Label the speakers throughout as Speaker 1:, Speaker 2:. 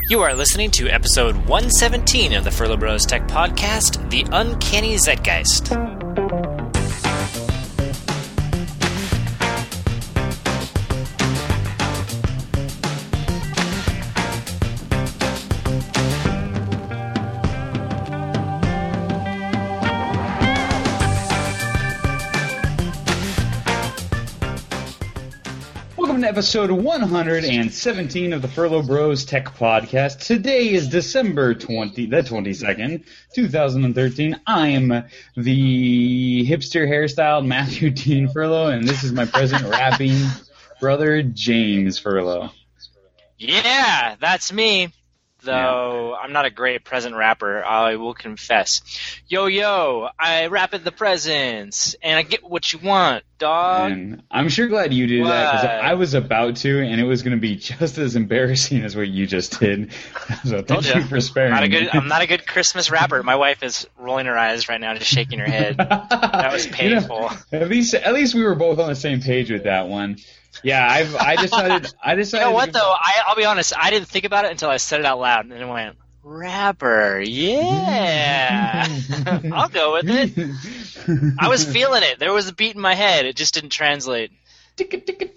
Speaker 1: You are listening to episode 117 of the Furlough Bros Tech Podcast, The Uncanny Zeitgeist.
Speaker 2: Episode 117 of the Furlough Bros Tech Podcast. Today is December 22nd, 2013. I'm the hipster hairstyled Matthew Dean Furlough, and this is my present rapping brother, James Furlough.
Speaker 1: Yeah, that's me. Though I'm not a great present rapper, I will confess. Yo, I rap at the presents, and I get what you want, dog.
Speaker 2: And I'm sure glad you did that, because I was about to, and it was going to be just as embarrassing as what you just did. So thank you for sparing me.
Speaker 1: I'm not a good Christmas rapper. My wife is rolling her eyes right now, just shaking her head. That was painful.
Speaker 2: At least we were both on the same page with that one. Yeah, I decided.
Speaker 1: You know what though? I'll be honest. I didn't think about it until I said it out loud, and it went rapper. Yeah, I'll go with it. I was feeling it. There was a beat in my head. It just didn't translate to.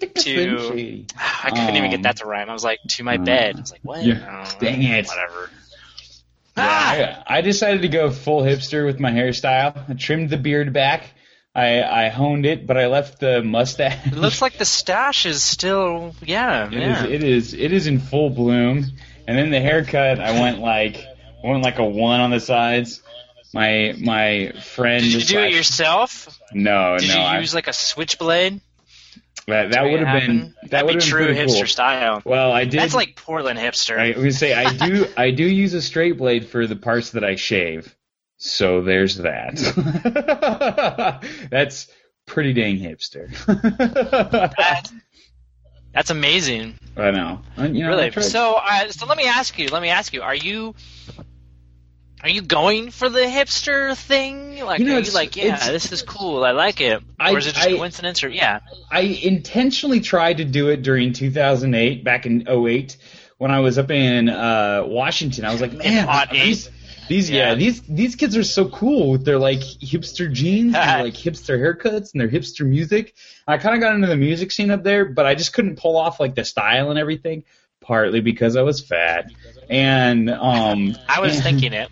Speaker 1: I couldn't even get that to rhyme. I was like, to my bed. I was like, what?
Speaker 2: Yeah, dang it.
Speaker 1: Whatever.
Speaker 2: Yeah, I decided to go full hipster with my hairstyle. I trimmed the beard back. I honed it, but I left the mustache.
Speaker 1: It looks like the stash is still,
Speaker 2: It is in full bloom. And then the haircut, I went like a one on the sides. My friend.
Speaker 1: Did you do it yourself?
Speaker 2: No.
Speaker 1: Did you use like a switchblade?
Speaker 2: That would have been
Speaker 1: true hipster
Speaker 2: cool.
Speaker 1: Style.
Speaker 2: Well, I did.
Speaker 1: That's like Portland hipster.
Speaker 2: I was gonna say I do use a straight blade for the parts that I shave. So there's that. That's pretty dang hipster.
Speaker 1: That's amazing.
Speaker 2: I know.
Speaker 1: Really. So let me ask you. Are you going for the hipster thing? Like, are you like, this is cool. I like it. Or is it just coincidence? Or
Speaker 2: I intentionally tried to do it during 2008, back in 2008, when I was up in Washington. I was like, man, these kids are so cool with their like hipster jeans and like hipster haircuts and their hipster music. I kind of got into the music scene up there, but I just couldn't pull off like the style and everything. Partly because I was fat, and
Speaker 1: I was thinking it.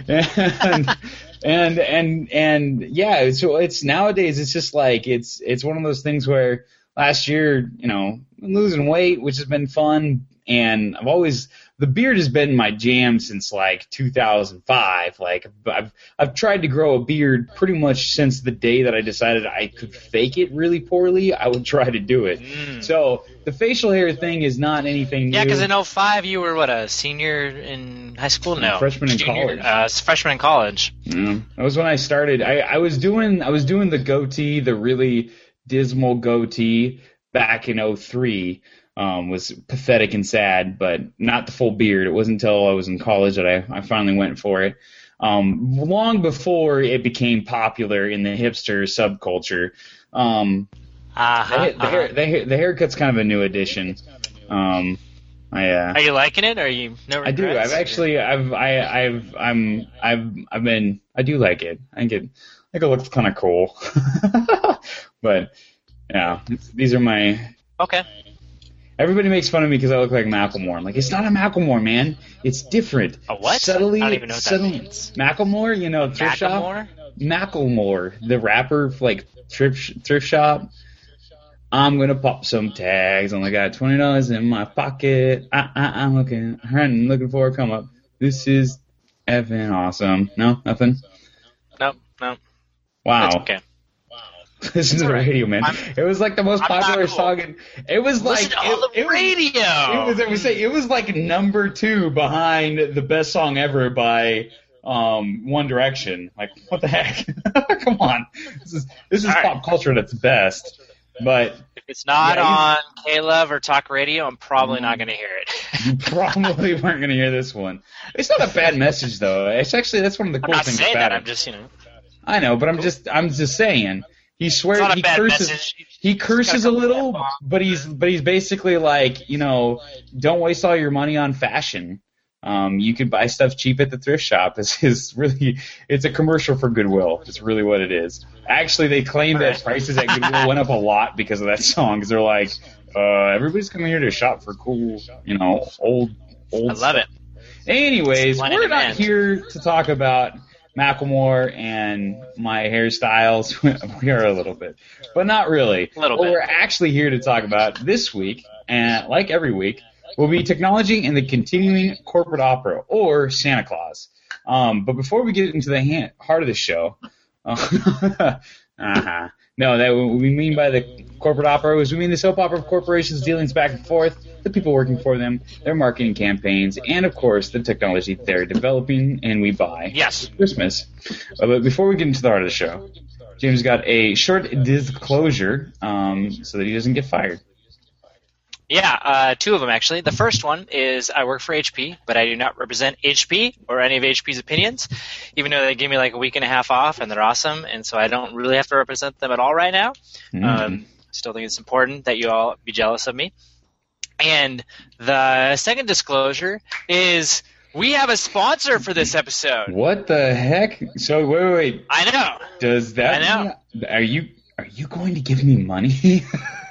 Speaker 2: And yeah, so it's nowadays it's just like it's one of those things where last year, I'm losing weight, which has been fun. And the beard has been my jam since like 2005. Like I've tried to grow a beard pretty much since the day that I decided I could fake it really poorly. I would try to do it. So the facial hair thing is not anything new.
Speaker 1: Yeah, because in 2005 you were a senior in high school? No,
Speaker 2: freshman in college.
Speaker 1: Freshman in college.
Speaker 2: Yeah, that was when I started. I was doing the goatee, the really dismal goatee back in 2003. Was pathetic and sad, but not the full beard. It wasn't until I was in college that I finally went for it. Long before it became popular in the hipster subculture. The haircut's kind of a new addition. Are
Speaker 1: you liking it? Or are you no regrets?
Speaker 2: I do. I do like it. I think it looks kind of cool. But yeah, these are my.
Speaker 1: Okay.
Speaker 2: Everybody makes fun of me because I look like Macklemore. I'm like, it's not a Macklemore, man. It's different.
Speaker 1: A what?
Speaker 2: Subtly,
Speaker 1: I don't even know what that means.
Speaker 2: Macklemore, thrift shop. Macklemore, the rapper, like thrift shop. I'm gonna pop some tags. Only got $20 in my pocket. I'm looking for a come up. This is effing awesome. No, nothing.
Speaker 1: No.
Speaker 2: Wow.
Speaker 1: That's okay.
Speaker 2: Listen to the radio, man. It was like the most popular song. It was
Speaker 1: like radio.
Speaker 2: It was like number 2 behind the best song ever by One Direction. Like, what the heck? Come on, this is pop culture at its best. But
Speaker 1: if it's not on K-Love or Talk Radio, I'm probably not going to hear it.
Speaker 2: You probably weren't going to hear this one. It's not a bad message though. It's actually that's one of the cool things about it.
Speaker 1: I'm just
Speaker 2: I know, but I'm just saying. He swears he curses a little, but he's basically like, don't waste all your money on fashion. You could buy stuff cheap at the thrift shop. It's a commercial for Goodwill. It's really what it is. Actually, they claim that prices at Goodwill went up a lot because of that song. Because they're like, everybody's coming here to shop for cool, old.
Speaker 1: I love
Speaker 2: stuff.
Speaker 1: it.
Speaker 2: Anyways, we're not here to talk about Macklemore and my hairstyles. We are a little bit, but not really.
Speaker 1: A little
Speaker 2: what
Speaker 1: bit.
Speaker 2: we're actually here to talk about this week, and like every week, will be technology and the continuing corporate opera, or Santa Claus. But before we get into the heart of the show, no, that what we mean by the corporate opera is we mean the soap opera of corporations' dealings back and forth, the people working for them, their marketing campaigns, and of course the technology they're developing and we buy for Christmas. But before we get into the heart of the show, James got a short disclosure so that he doesn't get fired.
Speaker 1: Yeah, two of them actually. The first one is I work for HP, but I do not represent HP or any of HP's opinions, even though they gave me like a week and a half off and they're awesome, and so I don't really have to represent them at all right now. Still think it's important that you all be jealous of me. And the second disclosure is we have a sponsor for this episode.
Speaker 2: What the heck? So wait.
Speaker 1: I know.
Speaker 2: Does that? I know. Are you going to give me money?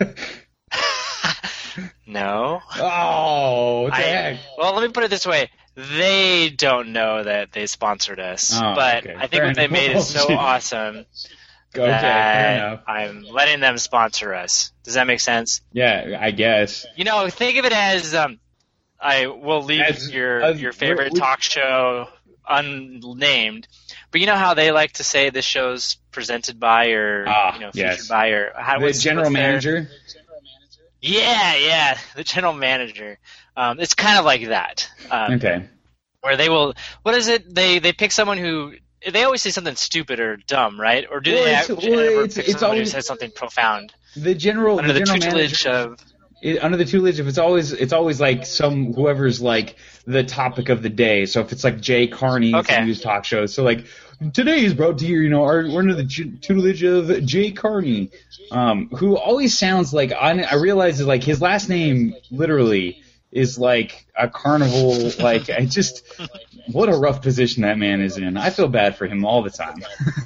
Speaker 1: No.
Speaker 2: Oh, what the heck?
Speaker 1: Well, let me put it this way. They don't know that they sponsored us.
Speaker 2: Oh,
Speaker 1: but
Speaker 2: okay.
Speaker 1: I think what they made is so awesome that I'm letting them sponsor us. Does that make sense?
Speaker 2: Yeah, I guess.
Speaker 1: Think of it as I will leave your favorite talk show unnamed. But you know how they like to say this show's presented by or featured by or
Speaker 2: the general manager?
Speaker 1: Yeah, the general manager. It's kind of like that.
Speaker 2: Okay.
Speaker 1: Where they will, what is it? They pick someone who, they always say something stupid or dumb, right? Or do they ever pick someone who says something profound?
Speaker 2: The general
Speaker 1: tutelage of...
Speaker 2: Under the tutelage, if it's always like whoever's like the topic of the day. So if it's like Jay Carney, it's a news talk show. So like today is brought to you, we're under the tutelage of Jay Carney, who always sounds like I realize is like his last name literally is like a carnival. Like what a rough position that man is in. I feel bad for him all the time.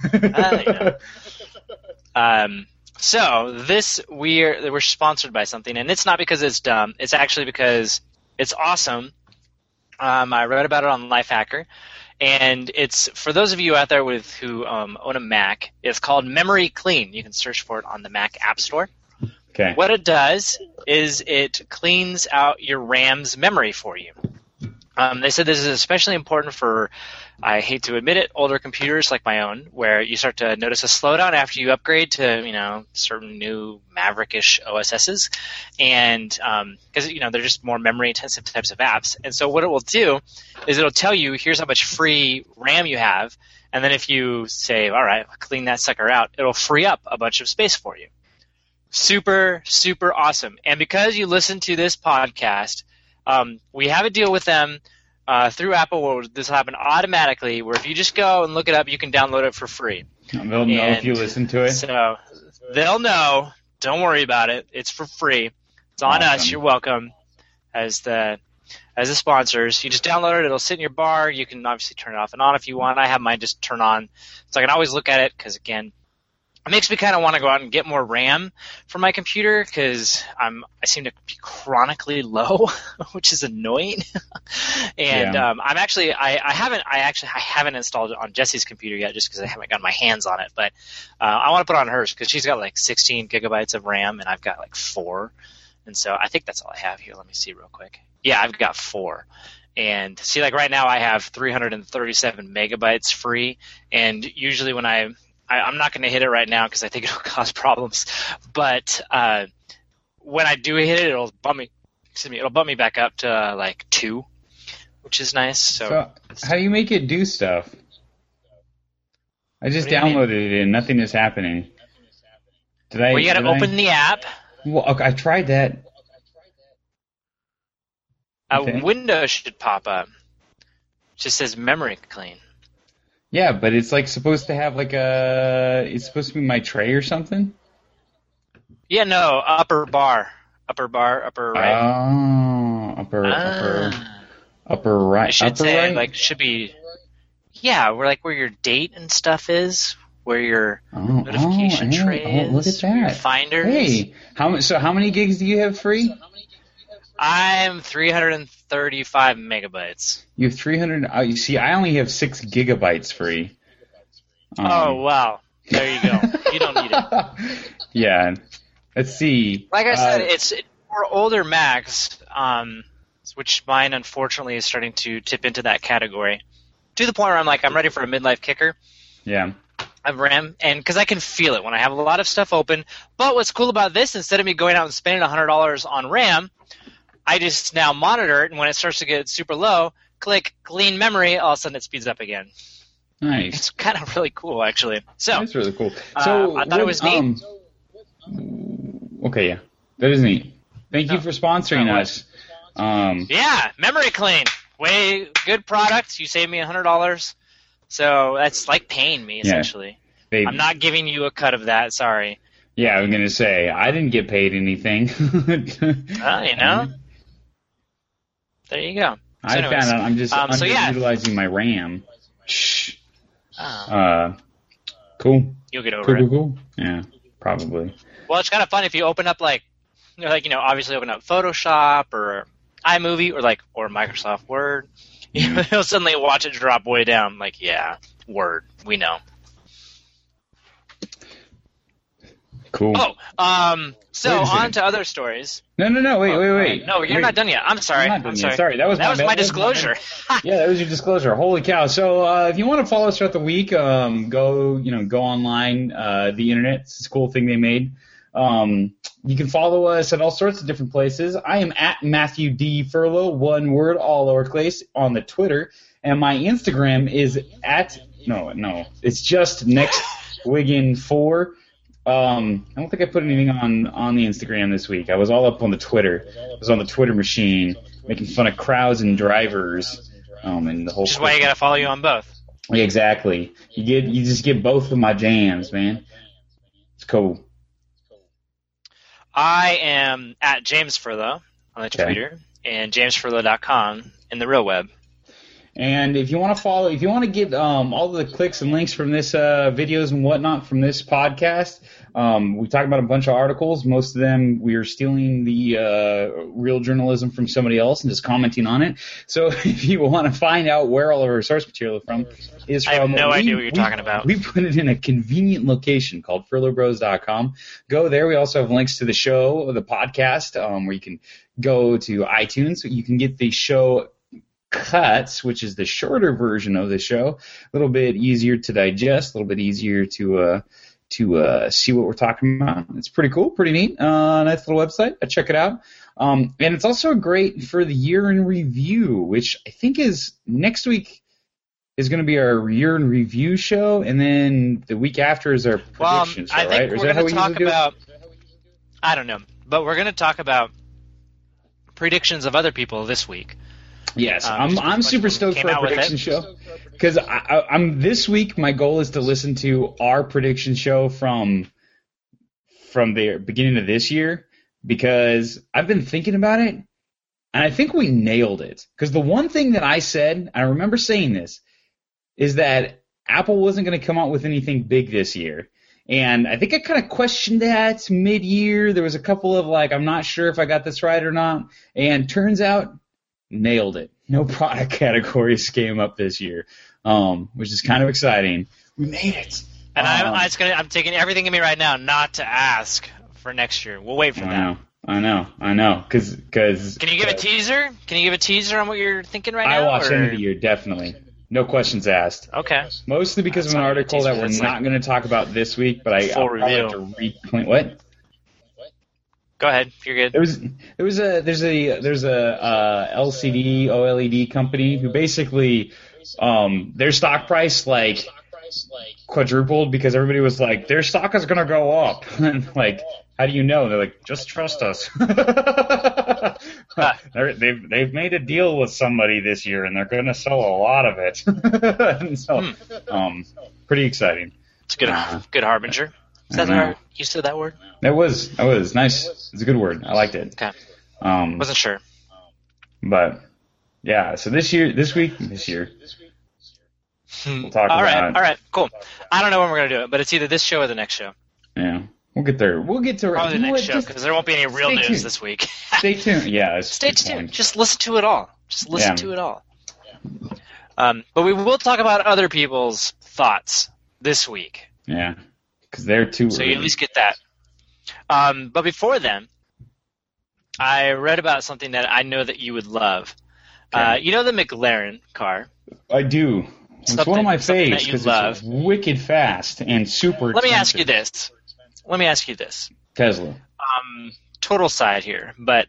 Speaker 1: So we're sponsored by something, and it's not because it's dumb. It's actually because it's awesome. I read about it on Lifehacker, and it's for those of you out there who own a Mac. It's called Memory Clean. You can search for it on the Mac App Store.
Speaker 2: Okay.
Speaker 1: What it does is it cleans out your RAM's memory for you. They said this is especially important for, I hate to admit it, older computers like my own, where you start to notice a slowdown after you upgrade to, certain new Maverick-ish OSSs, and because they're just more memory-intensive types of apps. And so what it will do is it'll tell you here's how much free RAM you have, and then if you say, all right, clean that sucker out, it'll free up a bunch of space for you. Super, super awesome. And because you listen to this podcast, we have a deal with them through Apple where this will happen automatically, where if you just go and look it up, you can download it for free.
Speaker 2: They'll know if you listen to it?
Speaker 1: So they'll know. Don't worry about it. It's for free. It's on us. You're welcome as the sponsors. You just download it. It'll sit in your bar. You can obviously turn it off and on if you want. I have mine just turn on, so I can always look at it because, again, it makes me kind of want to go out and get more RAM for my computer because I seem to be chronically low, which is annoying. And I haven't installed it on Jesse's computer yet just because I haven't gotten my hands on it. But I want to put it on hers because she's got like 16 gigabytes of RAM and I've got like 4. And so I think that's all I have here. Let me see real quick. Yeah, I've got 4. And see, like right now I have 337 megabytes free. And usually when I'm not going to hit it right now because I think it'll cause problems. But when I do hit it, it'll bump me back up to like 2, which is nice. So
Speaker 2: how do you make it do stuff? I just downloaded it and nothing is happening. You got to open
Speaker 1: the app.
Speaker 2: Well, okay, I tried that.
Speaker 1: A window should pop up. It just says Memory Clean.
Speaker 2: Yeah, but it's like supposed to have like it's supposed to be my tray or something?
Speaker 1: Yeah, no, upper right.
Speaker 2: Oh, upper. Upper right.
Speaker 1: It should
Speaker 2: upper
Speaker 1: say
Speaker 2: right?
Speaker 1: like should be. Yeah, where your date and stuff is, where your notification tray is,
Speaker 2: look at that.
Speaker 1: your finder
Speaker 2: Hey,
Speaker 1: is.
Speaker 2: how many gigs do you have free?
Speaker 1: I'm 335 megabytes.
Speaker 2: You have 300. You see, I only have 6 gigabytes free.
Speaker 1: Oh wow, there you go. You don't need it.
Speaker 2: Yeah. Let's see.
Speaker 1: Like I said, it's for older Macs, which mine unfortunately is starting to tip into that category. To the point where I'm ready for a midlife kicker.
Speaker 2: Yeah.
Speaker 1: Of RAM, and because I can feel it when I have a lot of stuff open. But what's cool about this, instead of me going out and spending $100 on RAM, I just now monitor it, and when it starts to get super low, click clean memory, all of a sudden it speeds up again.
Speaker 2: Nice.
Speaker 1: It's kind of really cool, actually. So
Speaker 2: that's really cool. So
Speaker 1: I thought it was neat.
Speaker 2: Okay, yeah, that is neat. Thank you for sponsoring us.
Speaker 1: Yeah, Memory Clean, way good product. You saved me $100. So that's like paying me, essentially.
Speaker 2: Yeah,
Speaker 1: I'm not giving you a cut of that, sorry.
Speaker 2: Yeah, I was going to say, I didn't get paid anything.
Speaker 1: You know? There you go. So
Speaker 2: I found out I'm just utilizing my RAM. Cool.
Speaker 1: You'll get over it.
Speaker 2: Cool. Yeah, probably.
Speaker 1: Well, it's kind of fun if you open up, obviously open up Photoshop or iMovie or Microsoft Word. You'll suddenly watch it drop way down. Word, we know.
Speaker 2: Cool.
Speaker 1: So on to other stories.
Speaker 2: No, wait.
Speaker 1: No, you're not done yet. I'm sorry.
Speaker 2: I'm sorry. Sorry, that was
Speaker 1: my disclosure.
Speaker 2: Yeah, that was your disclosure. Holy cow. So if you want to follow us throughout the week, go online, the internet. It's a cool thing they made. You can follow us at all sorts of different places. I am at Matthew D. Furlow, one word, all lowercase, on the Twitter. And my Instagram is it's just NextWiggin4. I don't think I put anything on the Instagram this week. I was all up on the Twitter. I was on the Twitter machine, making fun of crowds and drivers, and the whole.
Speaker 1: Which is why you gotta follow you on both.
Speaker 2: Yeah, exactly. You just get both of my jams, man. It's cool.
Speaker 1: I am at James Furlow on the Twitter and JamesFurlow.com in the real web.
Speaker 2: And if you want to get all the clicks and links from this videos and whatnot from this podcast, we talked about a bunch of articles. Most of them we are stealing the real journalism from somebody else and just commenting on it. So if you want to find out where all of our source material is from,
Speaker 1: I have no idea what you're talking about.
Speaker 2: We put it in a convenient location called FurlowBros.com. Go there. We also have links to the show, the podcast, where you can go to iTunes. So you can get the show cuts, which is the shorter version of the show, a little bit easier to digest, a little bit easier to see what we're talking about. It's pretty cool, pretty neat. Nice little website. Check it out. And it's also great for the year in review, which I think is next week is going to be our year in review show, and then the week after is our prediction show,
Speaker 1: I think
Speaker 2: right?
Speaker 1: We're going to talk about. I don't know, but we're going to talk about predictions of other people this week.
Speaker 2: Yes, I'm super stoked for our prediction show because I'm this week. My goal is to listen to our prediction show from the beginning of this year because I've been thinking about it and I think we nailed it. Because the one thing that I said, I remember saying this, is that Apple wasn't going to come out with anything big this year. And I think I kind of questioned that mid-year. There was a couple of I'm not sure if I got this right or not. And turns out, nailed it. No product categories came up this year, which is kind of exciting. We made it.
Speaker 1: And I'm taking everything in me right now not to ask for next year. We'll wait for that.
Speaker 2: I know. Cause
Speaker 1: can you give a teaser? Can you give a teaser on what you're thinking right now?
Speaker 2: I watch end of the year, definitely. No questions asked.
Speaker 1: Okay.
Speaker 2: Mostly because of an article that we're not going to talk about this week, but I'll probably have to reclaim. What?
Speaker 1: Go ahead. You're good.
Speaker 2: There's a LCD OLED company who basically their stock price quadrupled because everybody was like their stock is gonna go up and how do you know? They're like just trust us. They've made a deal with somebody this year and they're gonna sell a lot of it. And so pretty exciting.
Speaker 1: It's a good harbinger. Is that you said that word?
Speaker 2: That was nice. It's a good word. I liked it.
Speaker 1: Okay. Wasn't sure.
Speaker 2: But Yeah. So this year, we'll talk
Speaker 1: All
Speaker 2: about.
Speaker 1: right, cool. I don't know when we're gonna do it, but it's either this show or the next show.
Speaker 2: Yeah, we'll get there. We'll get to
Speaker 1: Probably the next show because there won't be any real news
Speaker 2: tuned.
Speaker 1: this week.
Speaker 2: Stay tuned. Yeah,
Speaker 1: stay tuned. Just listen to it all. To it all. But we will talk about other people's thoughts this week.
Speaker 2: Yeah, because they're too.
Speaker 1: So you at least get that. But before then, I read about something that I know that you would love.
Speaker 2: Okay.
Speaker 1: You know the McLaren car?
Speaker 2: I do. It's one of my faves because it's wicked fast and super expensive.
Speaker 1: Let me ask you this.
Speaker 2: Tesla.
Speaker 1: Total side here, but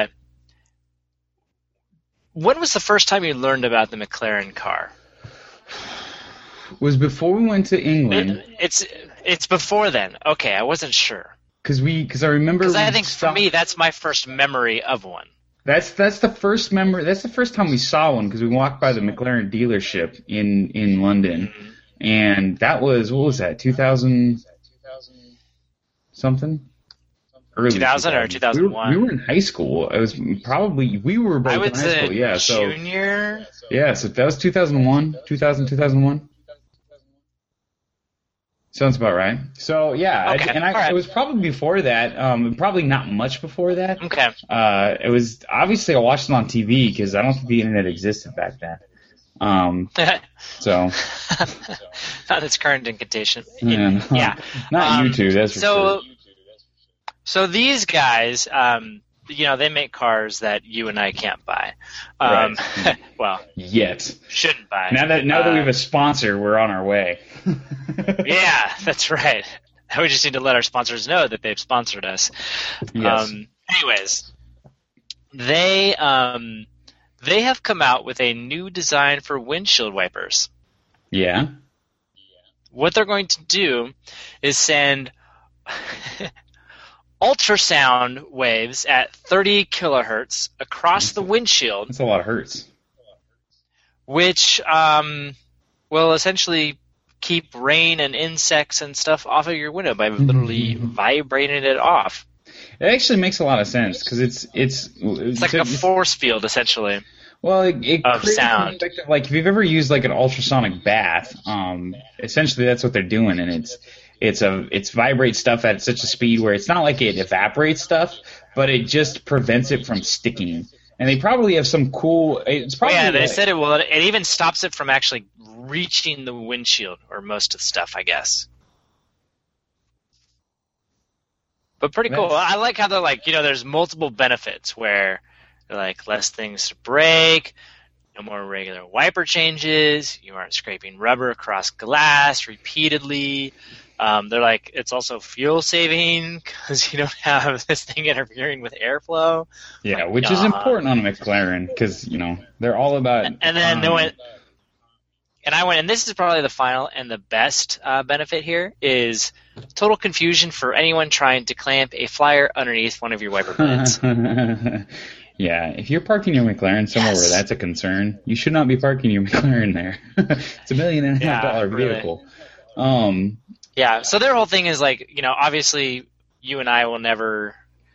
Speaker 1: when was the first time you learned about the McLaren car?
Speaker 2: It was before we went to England.
Speaker 1: It's before then. Okay, I wasn't sure.
Speaker 2: Because I remember.
Speaker 1: Because I think for me that's my first memory of one.
Speaker 2: That's the first memory. That's the first time we saw one because we walked by the McLaren dealership in London, and that was what was that 2000 something? Early
Speaker 1: 2000 or 2001?
Speaker 2: We were in high school. It was probably we were both in high school. Yeah,
Speaker 1: junior.
Speaker 2: Yeah, so that was 2001, 2001. Sounds about right. So yeah,
Speaker 1: okay.
Speaker 2: It was probably before that. Probably not much before that.
Speaker 1: Okay.
Speaker 2: It was obviously I watched it on TV because I don't think the internet existed back then. So
Speaker 1: not its current incantation.
Speaker 2: Not YouTube. That's for sure.
Speaker 1: So these guys, they make cars that you and I can't buy.
Speaker 2: Right.
Speaker 1: Well,
Speaker 2: yet
Speaker 1: shouldn't buy.
Speaker 2: Now that we have a sponsor, we're on our way.
Speaker 1: Yeah, that's right. We just need to let our sponsors know that they've sponsored us.
Speaker 2: Yes.
Speaker 1: Anyways, they have come out with a new design for windshield wipers.
Speaker 2: Yeah.
Speaker 1: What they're going to do is send ultrasound waves at 30 kilohertz across the windshield.
Speaker 2: That's a lot of hertz.
Speaker 1: Which will essentially keep rain and insects and stuff off of your window by literally vibrating it off.
Speaker 2: It actually makes a lot of sense because it's
Speaker 1: like a force field essentially.
Speaker 2: Well, it
Speaker 1: of
Speaker 2: creates
Speaker 1: sound.
Speaker 2: Like if you've ever used like an ultrasonic bath, essentially that's what they're doing, and it's vibrates stuff at such a speed where it's not like it evaporates stuff, but it just prevents it from sticking. And they probably have some cool. It's probably
Speaker 1: they said it will. It even stops it from actually reaching the windshield or most of the stuff, I guess. But pretty cool. I like how they're like, there's multiple benefits where they're like less things to break, no more regular wiper changes, you aren't scraping rubber across glass repeatedly. They're like, it's also fuel saving because you don't have this thing interfering with airflow.
Speaker 2: Yeah, which is important on a McLaren because, they're all about.
Speaker 1: And then they went, and this is probably the final and the best benefit here is total confusion for anyone trying to clamp a flyer underneath one of your wiper blades.
Speaker 2: Yeah, if you're parking your McLaren somewhere where that's a concern, you should not be parking your McLaren there. It's $1.5 million vehicle.
Speaker 1: Really. Yeah, so their whole thing is like, obviously you and I will never.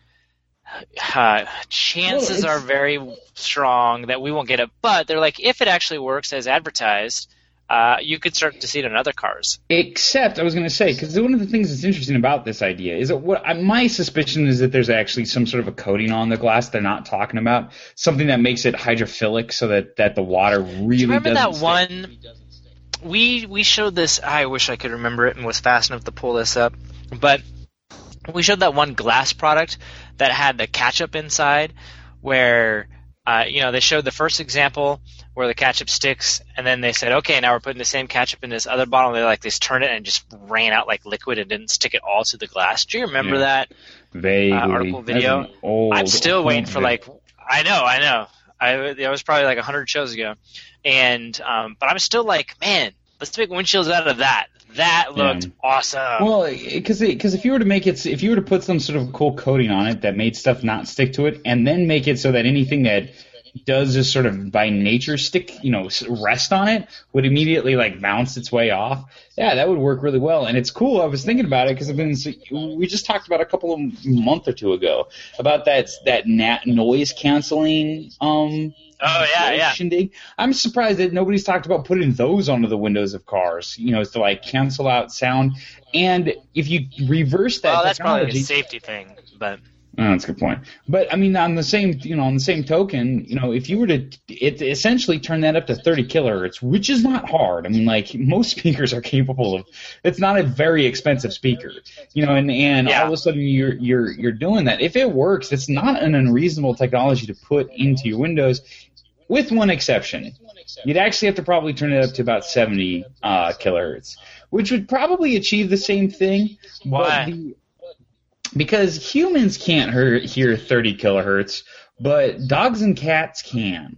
Speaker 1: Chances are very strong that we won't get it, but they're like, if it actually works as advertised, you could start to see it in other cars.
Speaker 2: Except, I was going to say, because one of the things that's interesting about this idea is that my suspicion is that there's actually some sort of a coating on the glass they're not talking about, something that makes it hydrophilic so that the water really doesn't
Speaker 1: Do you remember that
Speaker 2: stick.
Speaker 1: one? We showed this. I wish I could remember it and was fast enough to pull this up, but we showed that one glass product that had the ketchup inside, where they showed the first example where the ketchup sticks, and then they said, okay, now we're putting the same ketchup in this other bottle. And they just turned it and just ran out like liquid and didn't stick it all to the glass. Do you remember that article video? I'm still waiting for I know. It was probably like 100 shows ago, and but I'm still like, man, let's make windshields out of that. That looked awesome.
Speaker 2: Well, because if you were to put some sort of cool coating on it that made stuff not stick to it, and then make it so that anything that does just sort of by nature stick, rest on it, would immediately like bounce its way off. Yeah, that would work really well. And it's cool. I was thinking about it because we just talked about a month or two ago about that noise canceling. Shindig. I'm surprised that nobody's talked about putting those onto the windows of cars, to like cancel out sound. And if you reverse that,
Speaker 1: that's probably a safety thing, but.
Speaker 2: Oh, that's a good point. But I mean, on the same token, if you were to essentially turn that up to 30 kilohertz, which is not hard. I mean, like most speakers are capable of. It's not a very expensive speaker, and all of a sudden you're doing that. If it works, it's not an unreasonable technology to put into your windows, with one exception. You'd actually have to probably turn it up to about 70 kilohertz, which would probably achieve the same thing.
Speaker 1: Why?
Speaker 2: Because humans can't hear 30 kilohertz, but dogs and cats can.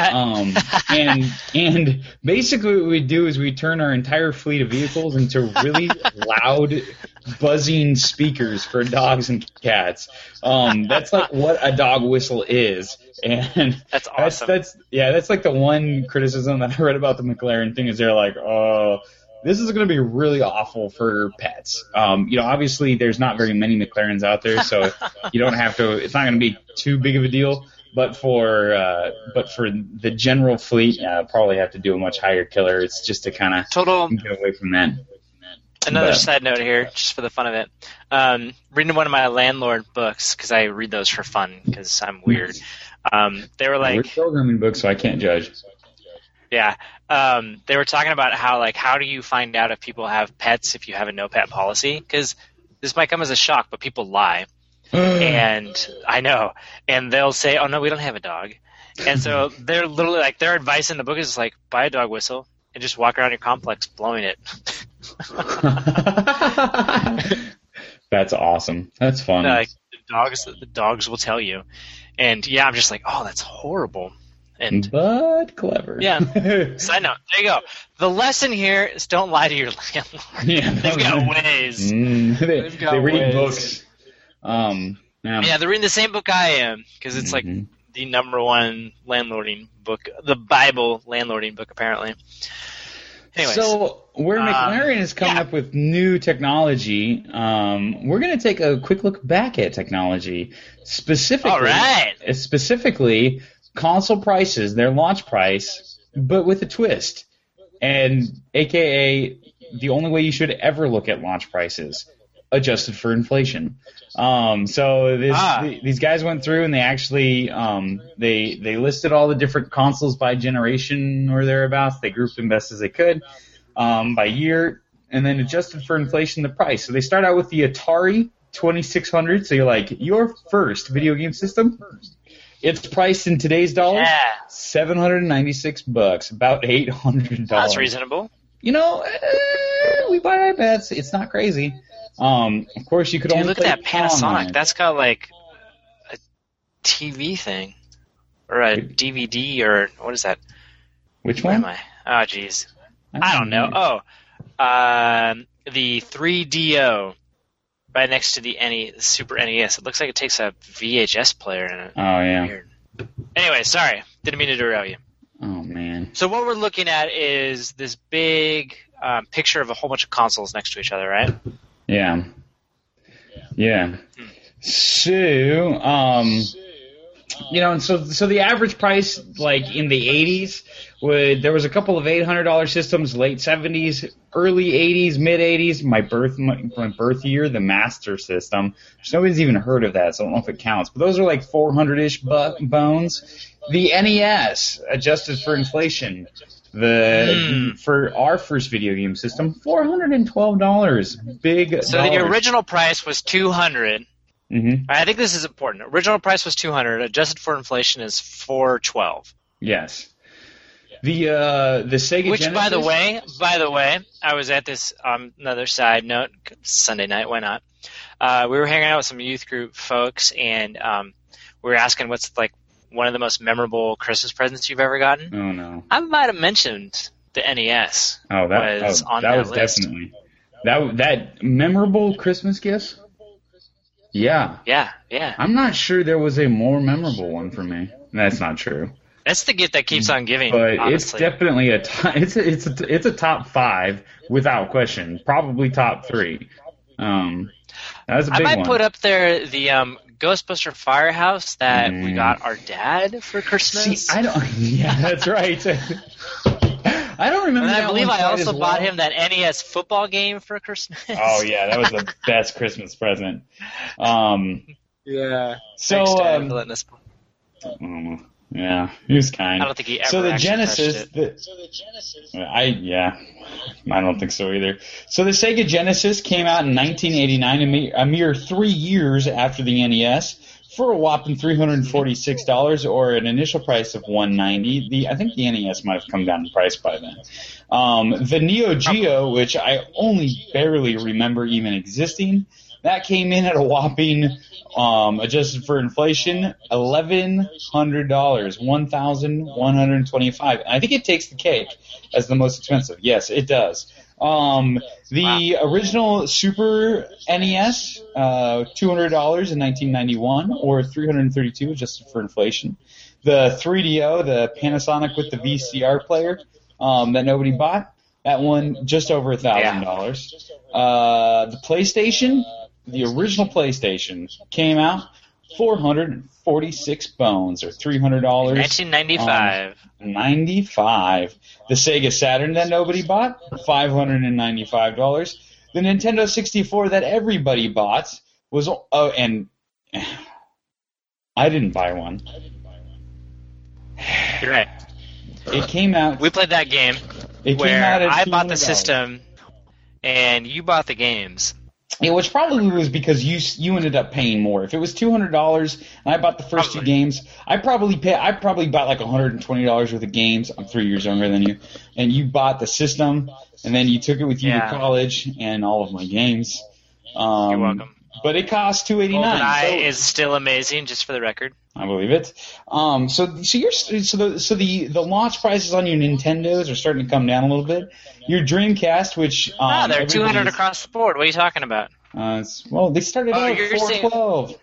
Speaker 2: And basically what we do is we turn our entire fleet of vehicles into really loud, buzzing speakers for dogs and cats. That's like what a dog whistle is. And
Speaker 1: that's awesome.
Speaker 2: That's like the one criticism that I read about the McLaren thing is they're like, this is going to be really awful for pets. Obviously there's not very many McLarens out there, so you don't have to. It's not going to be too big of a deal. But for the general fleet, probably have to do a much higher killer. It's just to kind of get away from that.
Speaker 1: Another side note here, just for the fun of it. Reading one of my landlord books, because I read those for fun, because I'm weird. They were like...
Speaker 2: We're programming books, so I can't judge.
Speaker 1: Yeah. They were talking about how do you find out if people have pets if you have a no pet policy? Because this might come as a shock, but people lie. And I know. And they'll say, oh, no, we don't have a dog. And so they're literally like, their advice in the book is like, buy a dog whistle and just walk around your complex blowing it.
Speaker 2: That's awesome. That's fun.
Speaker 1: Like, the dogs will tell you. And yeah, I'm just like, oh, that's horrible.
Speaker 2: But clever.
Speaker 1: Yeah. Side note. There you go. The lesson here is don't lie to your landlord.
Speaker 2: Yeah,
Speaker 1: They've got ways.
Speaker 2: They read books.
Speaker 1: Yeah, they're reading the same book I am because it's like the number one landlording book, the Bible landlording book, apparently. Anyways,
Speaker 2: so where McLaren is coming up with new technology, we're going to take a quick look back at technology. Specifically, console prices, their launch price, but with a twist. And AKA the only way you should ever look at launch prices, adjusted for inflation. These guys went through and they actually they listed all the different consoles by generation or thereabouts. They grouped them best as they could by year, and then adjusted for inflation the price. So they start out with the Atari 2600. So you're like, your first video game system. It's priced in today's dollars, $796, about $800.
Speaker 1: That's reasonable.
Speaker 2: We buy iPads. It's not crazy. Of course, you could only
Speaker 1: look
Speaker 2: play
Speaker 1: at that Panasonic. That's got like a TV thing, or a DVD, or what is that?
Speaker 2: Which one?
Speaker 1: Where am I? Oh, jeez, I don't know. The 3DO, right next to the Super NES. It looks like it takes a VHS player in it.
Speaker 2: Oh yeah.
Speaker 1: Weird. Anyway, sorry, didn't mean to derail you.
Speaker 2: Oh man.
Speaker 1: So what we're looking at is this big picture of a whole bunch of consoles next to each other, right?
Speaker 2: Yeah. So, so the average price, like in the 80s, there was a couple of $800 systems, late 70s, early 80s, mid 80s. My birth year, the Master System. Nobody's even heard of that, so I don't know if it counts. But those are like 400-ish bones. The NES, adjusted for inflation. For our first video game system, $412. Big.
Speaker 1: So the original price was $200.
Speaker 2: Mm-hmm.
Speaker 1: I think this is important. Original price was $200. Adjusted for inflation is $412.
Speaker 2: Yes. The Sega
Speaker 1: Which,
Speaker 2: Genesis.
Speaker 1: by the way, I was at this. Another side note. Sunday night, why not? We were hanging out with some youth group folks, and we were asking what's like one of the most memorable Christmas presents you've ever gotten.
Speaker 2: Oh no!
Speaker 1: I might have mentioned the NES.
Speaker 2: That was list. Definitely that memorable Christmas gifts. Yeah.
Speaker 1: Yeah.
Speaker 2: I'm not sure there was a more memorable one for me. That's not true.
Speaker 1: That's the gift that keeps on giving.
Speaker 2: But
Speaker 1: honestly.
Speaker 2: it's definitely it's a top 5 without question, probably top 3. That's a big one.
Speaker 1: I might put up there the Ghostbuster Firehouse that we got our dad for Christmas.
Speaker 2: See, I don't. Yeah, that's right. I don't remember.
Speaker 1: And
Speaker 2: that
Speaker 1: I believe
Speaker 2: one
Speaker 1: I also
Speaker 2: quite as
Speaker 1: bought
Speaker 2: well.
Speaker 1: him that NES football game for Christmas.
Speaker 2: Oh yeah, that was the best Christmas present.
Speaker 1: Yeah.
Speaker 2: So
Speaker 1: Thanks, Dad, for letting us play.
Speaker 2: yeah, he was kind.
Speaker 1: I don't think he ever
Speaker 2: So the
Speaker 1: actually
Speaker 2: Genesis,
Speaker 1: touched it.
Speaker 2: I don't think so either. So the Sega Genesis came out in 1989, a mere 3 years after the NES, for a whopping $346, or an initial price of $190. I think the NES might have come down in price by then. The Neo Geo, which I only barely remember even existing, that came in at a whopping, adjusted for inflation, $1,100, $1,125. And I think it takes the cake as the most expensive. Yes, it does. The original Super NES, $200 in 1991, or $332 adjusted for inflation. The 3DO, the Panasonic with the VCR player, that nobody bought, that one just over $1,000. The PlayStation, the original PlayStation, came out 446 bones, or $300.
Speaker 1: 1995.
Speaker 2: 95. The Sega Saturn that nobody bought, $595. The Nintendo 64 that everybody bought was, and I didn't buy one.
Speaker 1: You're right.
Speaker 2: It came out.
Speaker 1: We played that game
Speaker 2: It
Speaker 1: where
Speaker 2: came out at
Speaker 1: I bought the
Speaker 2: $200.
Speaker 1: system and you bought the games.
Speaker 2: Yeah, which probably was because you ended up paying more. If it was $200 and I bought the first 2 games, I probably bought like $120 worth of games. I'm 3 years younger than you, and you bought the system, and then you took it with you to college and all of my games.
Speaker 1: You're welcome.
Speaker 2: But it cost $289.
Speaker 1: GoldenEye is still amazing, just for the record.
Speaker 2: I believe it. So the launch prices on your Nintendos are starting to come down a little bit. Your Dreamcast, which
Speaker 1: they're $200 across the board. What are you talking about?
Speaker 2: They started out at $412.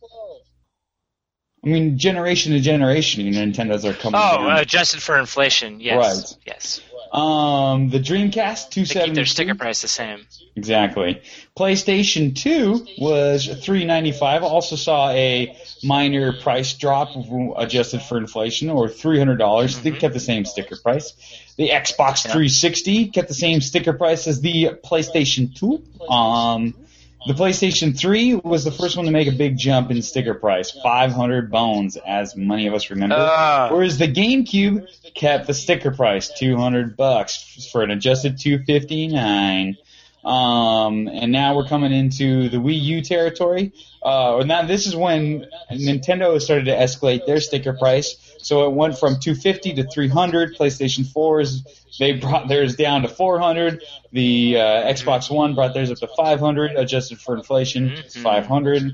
Speaker 2: I mean, generation to generation, your Nintendos are coming down.
Speaker 1: Adjusted for inflation, yes.
Speaker 2: Right.
Speaker 1: Yes.
Speaker 2: The Dreamcast, $272.
Speaker 1: They keep their sticker price the same.
Speaker 2: Exactly. PlayStation 2 was $395. Also saw a minor price drop adjusted for inflation, or $300. They kept the same sticker price. The Xbox 360 kept the same sticker price as the PlayStation 2. The PlayStation 3 was the first one to make a big jump in sticker price, 500 bones, as many of us remember. Whereas the GameCube kept the sticker price, $200 for an adjusted $259. And now we're coming into the Wii U territory. Now this is when Nintendo started to escalate their sticker price. So it went from $250 to $300. PlayStation 4s, they brought theirs down to $400. The Xbox One brought theirs up to $500, adjusted for inflation. It's $500.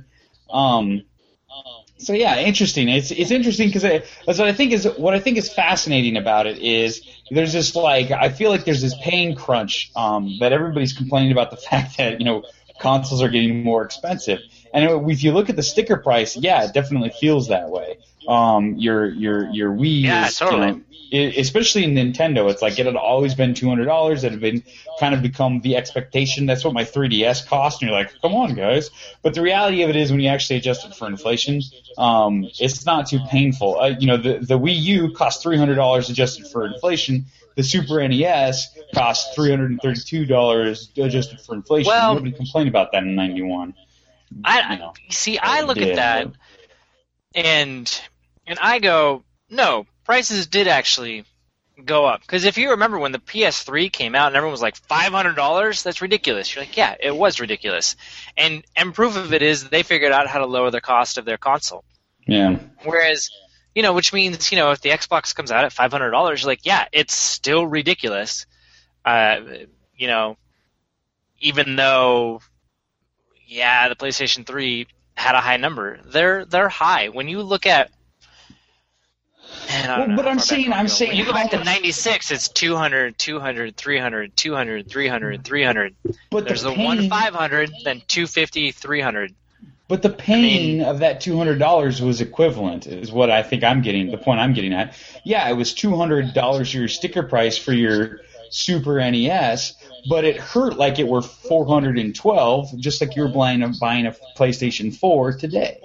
Speaker 2: So yeah, interesting. It's interesting because that's what I think is fascinating about it is there's this I feel like there's this pain crunch that everybody's complaining about the fact that consoles are getting more expensive, and if you look at the sticker price, yeah, it definitely feels that way. Your Wii is,
Speaker 1: totally.
Speaker 2: Especially in Nintendo, it's like it had always been $200. It had been kind of become the expectation. That's what my 3DS cost, and you're like, come on, guys. But the reality of it is, when you actually adjust it for inflation, it's not too painful. The Wii U cost $300 adjusted for inflation. The Super NES cost $332 adjusted for inflation.
Speaker 1: Well,
Speaker 2: nobody complained about that in '91.
Speaker 1: I look at that, and I go, no, prices did actually go up. Because if you remember when the PS3 came out and everyone was like, $500? That's ridiculous. You're like, yeah, it was ridiculous. And proof of it is they figured out how to lower the cost of their console.
Speaker 2: Yeah.
Speaker 1: Whereas, which means, if the Xbox comes out at $500, you're like, yeah, it's still ridiculous. Even though, yeah, the PlayStation 3 had a high number. They're high. When you look at I'm saying when you go back to 96, it's 200, 200, 300, 200, 300, 300.
Speaker 2: But
Speaker 1: there's the one 500, then 250, 300.
Speaker 2: But the pain of that $200 was equivalent, is what I think I'm getting, the point I'm getting at. Yeah, it was $200 your sticker price for your Super NES, but it hurt like it were $412, just like you're buying a PlayStation 4 today.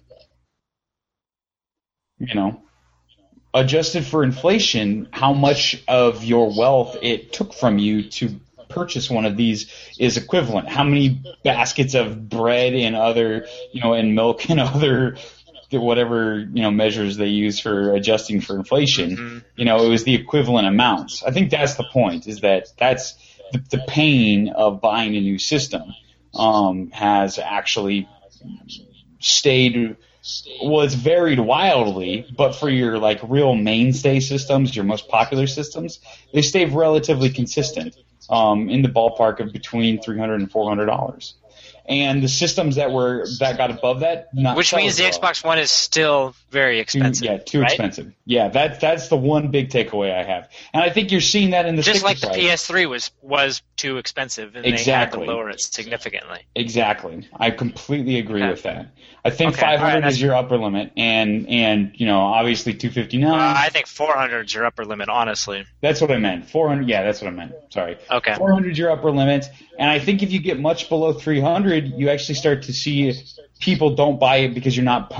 Speaker 2: You know, adjusted for inflation, how much of your wealth it took from you to purchase one of these is equivalent. How many baskets of bread and other, and milk and other whatever, measures they use for adjusting for inflation, it was the equivalent amounts. I think that's the point, is that's the pain of buying a new system has actually stayed. Well, it's varied wildly, but for your like real mainstay systems, your most popular systems, they stay relatively consistent in the ballpark of between $300 and $400. And the systems that got above that,
Speaker 1: which means the Xbox One is still very expensive.
Speaker 2: Too expensive. Yeah, that's the one big takeaway I have, and I think you're seeing that in the
Speaker 1: just like
Speaker 2: price.
Speaker 1: The PS3 was too expensive, and they had to lower it significantly.
Speaker 2: Exactly, I completely agree with that. I think 500 is your upper limit, and obviously 259.
Speaker 1: I think 400 is your upper limit, honestly.
Speaker 2: That's what I meant. 400. Yeah, that's what I meant. Sorry.
Speaker 1: Okay.
Speaker 2: 400 is your upper limit, and I think if you get much below 300, you actually start to see people don't buy it because you're not.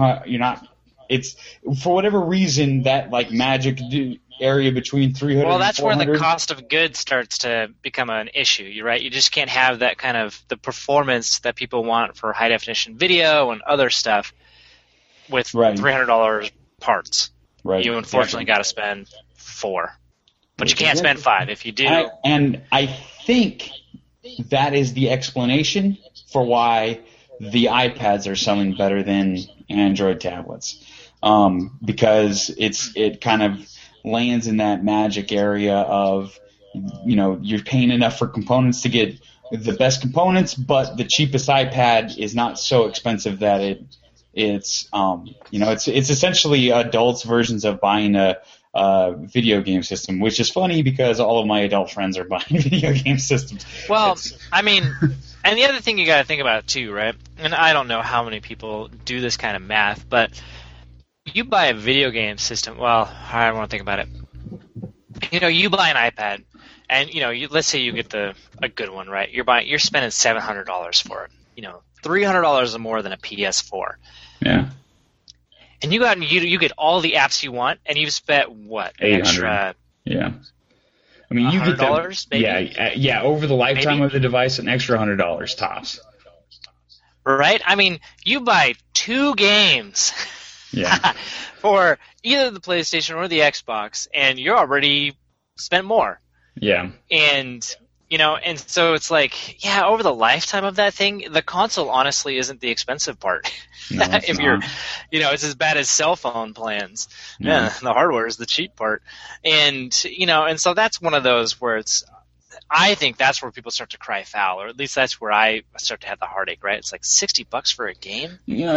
Speaker 2: It's for whatever reason that like magic area between 300.
Speaker 1: Well, that's
Speaker 2: and 400.
Speaker 1: where the cost of goods starts to become an issue. You're right. You just can't have that kind of the performance that people want for high definition video and other stuff with $300 parts.
Speaker 2: Right.
Speaker 1: You unfortunately got to spend $4, but you can't spend $5 if you do.
Speaker 2: And I think that is the explanation for why the iPads are selling better than Android tablets, because it kind of lands in that magic area of, you're paying enough for components to get the best components, but the cheapest iPad is not so expensive that it's essentially adults' versions of buying a video game system, which is funny because all of my adult friends are buying video game systems.
Speaker 1: Well, and the other thing you got to think about too, right? And I don't know how many people do this kind of math, but you buy a video game system. Well, I don't want to think about it. You buy an iPad, and let's say you get a good one, right? You're spending $700 for it. $300 more than a PS4.
Speaker 2: Yeah.
Speaker 1: And you get all the apps you want, and you've spent what? Extra?
Speaker 2: Yeah. I mean, you get
Speaker 1: $100, maybe?
Speaker 2: Yeah. Over the lifetime of the device, an extra $100 tops.
Speaker 1: Right? I mean, you buy 2 games.
Speaker 2: Yeah.
Speaker 1: For either the PlayStation or the Xbox, and you're already spent more.
Speaker 2: Yeah.
Speaker 1: And so it's like, yeah, over the lifetime of that thing, the console honestly isn't the expensive part.
Speaker 2: No,
Speaker 1: if you're, it's as bad as cell phone plans.
Speaker 2: Yeah.
Speaker 1: The hardware is the cheap part. And, and so that's one of those where I think that's where people start to cry foul, or at least that's where I start to have the heartache, right? It's like $60 for a game.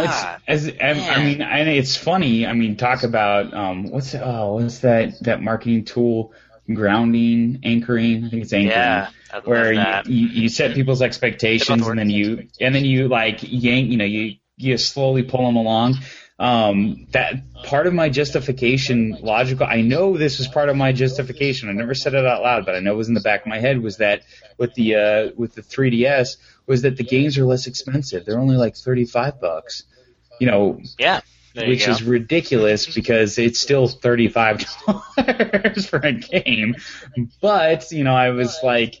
Speaker 2: It's funny. I mean, talk about, what's that marketing tool? Grounding, anchoring. I think it's anchoring.
Speaker 1: Yeah,
Speaker 2: where you set people's expectations and then you like yank. You slowly pull them along. That part of my justification, logical. I know this was part of my justification. I never said it out loud, but I know it was in the back of my head. Was that with the 3DS was that the games are less expensive. They're only like $35.
Speaker 1: Yeah.
Speaker 2: Which is ridiculous because it's still $35 for a game. But, I was like,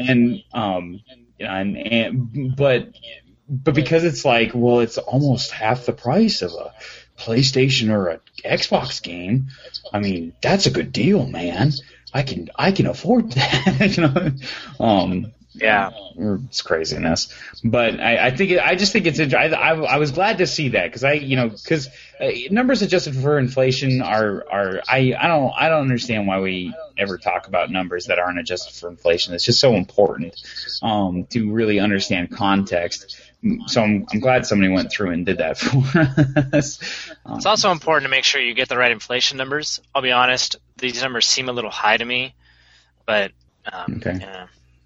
Speaker 2: but because it's like, well, it's almost half the price of a PlayStation or a Xbox game. I mean, that's a good deal, man. I can afford that.
Speaker 1: Yeah,
Speaker 2: it's craziness. But I just think it's I was glad to see that because numbers adjusted for inflation I don't understand why we ever talk about numbers that aren't adjusted for inflation. It's just so important to really understand context. So I'm glad somebody went through and did that for us.
Speaker 1: It's also important to make sure you get the right inflation numbers. I'll be honest, these numbers seem a little high to me, but
Speaker 2: okay.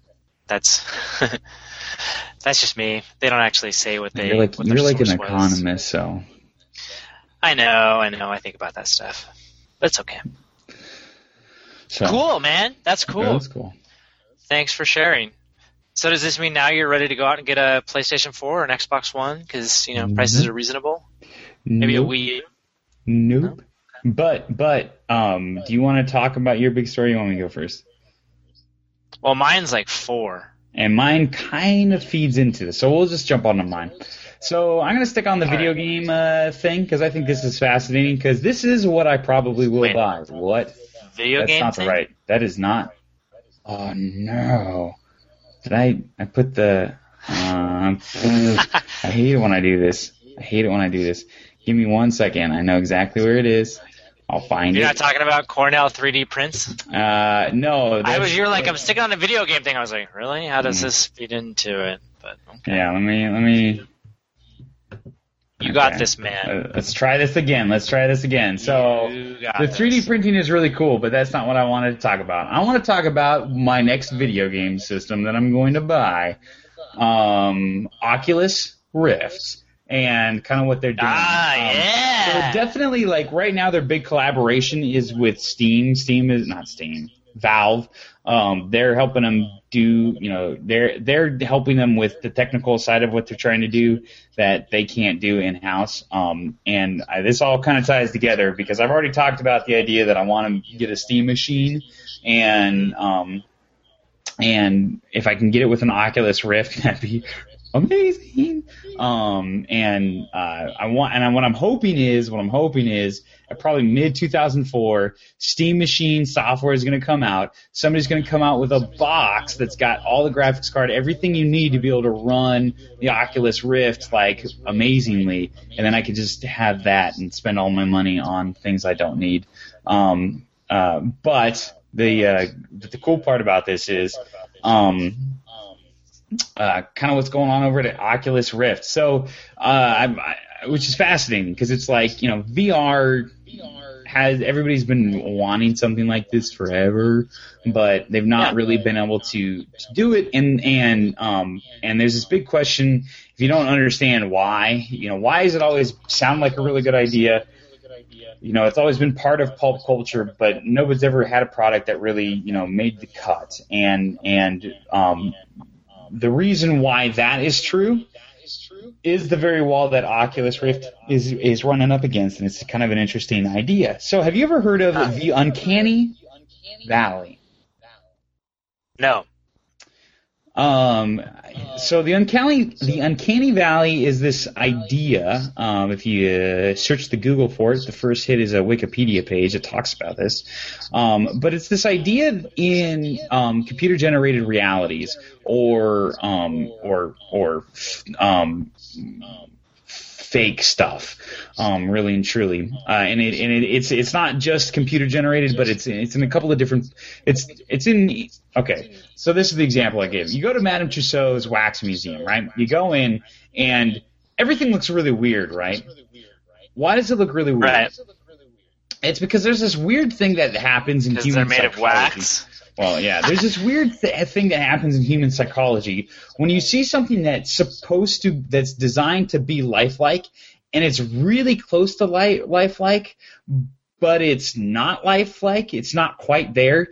Speaker 1: that's that's just me. They don't actually say what they.
Speaker 2: You're like
Speaker 1: what their
Speaker 2: an
Speaker 1: source was.
Speaker 2: economist, so.
Speaker 1: I know. I think about that stuff, but it's okay.
Speaker 2: So
Speaker 1: Cool, man. That's cool.
Speaker 2: That's cool.
Speaker 1: Thanks for sharing. So does this mean now you're ready to go out and get a PlayStation 4 or an Xbox One because prices are reasonable? Maybe
Speaker 2: Nope.
Speaker 1: a Wii.
Speaker 2: Nope. But do you want to talk about your big story? Or you want me to go first?
Speaker 1: Well, mine's like 4.
Speaker 2: And mine kind of feeds into this, so we'll just jump onto mine. So I'm going to stick on the video game thing because I think this is fascinating because this is what I probably will
Speaker 1: Wait.
Speaker 2: buy. What?
Speaker 1: Video
Speaker 2: That's
Speaker 1: game
Speaker 2: not
Speaker 1: thing?
Speaker 2: the right. That is not. Oh no! Did I put the? I hate it when I do this. Give me 1 second. I know exactly where it is. I'll find
Speaker 1: You're
Speaker 2: it.
Speaker 1: not talking about Cornell 3D prints?
Speaker 2: No.
Speaker 1: You're like, I'm sticking on a video game thing. I was like, really? How does this feed into it? But okay.
Speaker 2: Yeah. Let me.
Speaker 1: You got
Speaker 2: Okay.
Speaker 1: this, man.
Speaker 2: Let's try this again. So
Speaker 1: You got
Speaker 2: the 3D
Speaker 1: this.
Speaker 2: printing is really cool, but that's not what I wanted to talk about. I want to talk about my next video game system that I'm going to buy, Oculus Rift, and kind of what they're doing.
Speaker 1: Yeah.
Speaker 2: So definitely, like right now, their big collaboration is with Steam. Valve. They're helping them do, they're helping them with the technical side of what they're trying to do that they can't do in-house. This all kind of ties together because I've already talked about the idea that I want to get a Steam machine and if I can get it with an Oculus Rift, that'd be amazing. What I'm hoping is at probably mid 2004, Steam Machine software is going to come out. Somebody's going to come out with a box that's got all the graphics card, everything you need to be able to run the Oculus Rift like amazingly, and then I could just have that and spend all my money on things I don't need. But the cool part about this is kind of what's going on over at Oculus Rift. So, which is fascinating because it's like, VR everybody's been wanting something like this forever, but they've not really been able to do it. And there's this big question if you don't understand why, why does it always sound like a really good idea? It's always been part of pulp culture, but nobody's ever had a product that really, made the cut. And the reason why that is true is the very wall that Oculus Rift is running up against, and it's kind of an interesting idea. So have you ever heard of the Uncanny Valley?
Speaker 1: No.
Speaker 2: So the Uncanny Valley is this idea. If you search the Google for it, the first hit is a Wikipedia page that talks about this. But it's this idea in computer generated realities or fake stuff, really and truly. It's not just computer generated, but it's in a couple of different. Okay. So this is the example I gave. You go to Madame Tussauds Wax Museum, right? You go in and everything looks really weird, right? Why does it look really weird?
Speaker 1: Right.
Speaker 2: It's because there's this weird thing that happens in human
Speaker 1: they're made
Speaker 2: psychology.
Speaker 1: of wax.
Speaker 2: Well, yeah, there's this weird thing that happens in human psychology when you see something that's designed to be lifelike, and it's really close to lifelike, but it's not lifelike. It's not quite there.